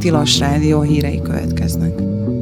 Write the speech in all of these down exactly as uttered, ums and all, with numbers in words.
Tilos Rádió hírei következnek.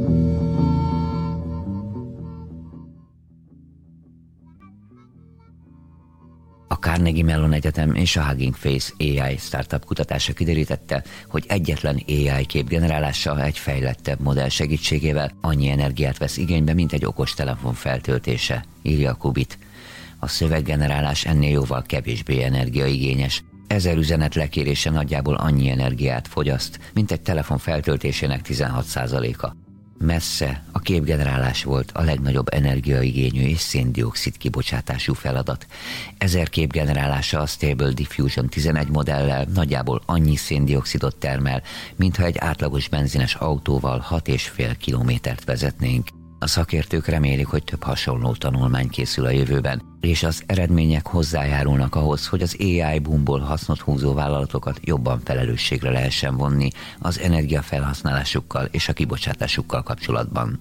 A Carnegie Mellon Egyetem és a Hugging Face á i startup kutatása kiderítette, hogy egyetlen á i képgenerálása egy fejlettebb modell segítségével annyi energiát vesz igénybe, mint egy okostelefon feltöltése, írja a Qubit. A szöveggenerálás ennél jóval kevésbé energiaigényes. Ezer üzenet lekérése nagyjából annyi energiát fogyaszt, mint egy telefon feltöltésének tizenhat százaléka. Messze a képgenerálás volt a legnagyobb energiaigényű és szén-dioxid kibocsátású feladat. Ezer kép generálása a Stable Diffusion tizenegy modellel nagyjából annyi szén-dioxidot termel, mintha egy átlagos benzines autóval hat és fél kilométert vezetnénk. A szakértők remélik, hogy több hasonló tanulmány készül a jövőben, és az eredmények hozzájárulnak ahhoz, hogy az á i boomból hasznot húzó vállalatokat jobban felelősségre lehessen vonni az energiafelhasználásukkal és a kibocsátásukkal kapcsolatban.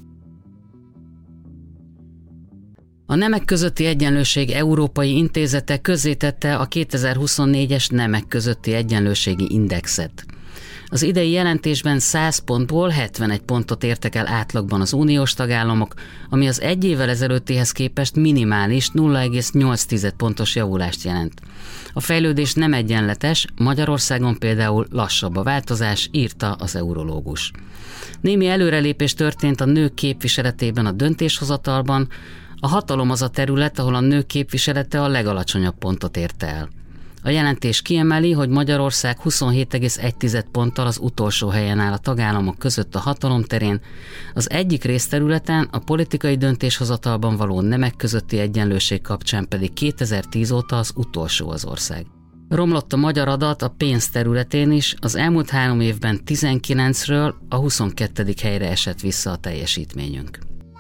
A Nemek Közötti Egyenlőség Európai Intézete közzétette a kétezer-huszonnégyes Nemek Közötti Egyenlőségi Indexet. Az idei jelentésben száz pontból hetvenegy pontot értek el átlagban az uniós tagállamok, ami az egy évvel ezelőttihez képest minimális nulla egész nyolc pontos javulást jelent. A fejlődés nem egyenletes, Magyarországon például lassabb a változás, írta az eurológus. Némi előrelépés történt a nők képviseletében a döntéshozatalban, a hatalom az a terület, ahol a nők képviselete a legalacsonyabb pontot érte el. A jelentés kiemeli, hogy Magyarország huszonhét egész egy ponttal az utolsó helyen áll a tagállamok között a hatalom terén, az egyik részterületen, a politikai döntéshozatalban való nemek közötti egyenlőség kapcsán pedig kétezer-tíz óta az utolsó az ország. Romlott a magyar adat a pénz területén is, az elmúlt három évben tizenkilencről a huszonkettedik helyre esett vissza a teljesítményünk.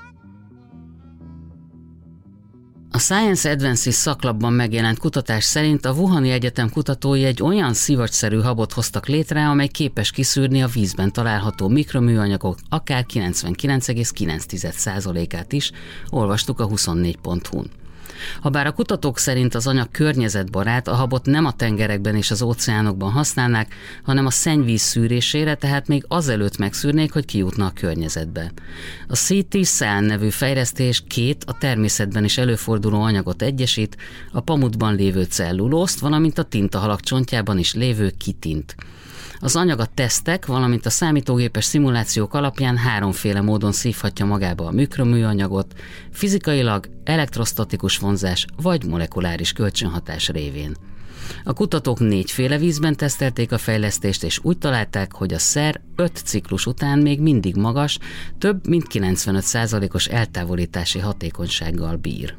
A Science Advances szaklapban megjelent kutatás szerint a Wuhani Egyetem kutatói egy olyan szivacsszerű habot hoztak létre, amely képes kiszűrni a vízben található mikroműanyagok akár kilencvenkilenc egész kilenc százalékát is, olvastuk a huszonnégy pont hu-n. Habár a kutatók szerint az anyag környezetbarát, a habot nem a tengerekben és az óceánokban használnák, hanem a szennyvíz szűrésére, tehát még azelőtt megszűrnék, hogy kijutna a környezetbe. A cé té-Cell nevű fejlesztés két a természetben is előforduló anyagot egyesít, a pamutban lévő cellulózt, valamint a tintahalak csontjában is lévő kitint. Az anyag a tesztek, valamint a számítógépes szimulációk alapján háromféle módon szívhatja magába a mikroműanyagot, fizikailag, elektrostatikus vonzás vagy molekuláris kölcsönhatás révén. A kutatók négyféle vízben tesztelték a fejlesztést, és úgy találták, hogy a szer öt ciklus után még mindig magas, több mint kilencvenöt százalékos eltávolítási hatékonysággal bír.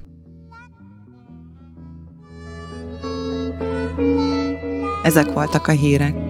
Ezek voltak a hírek.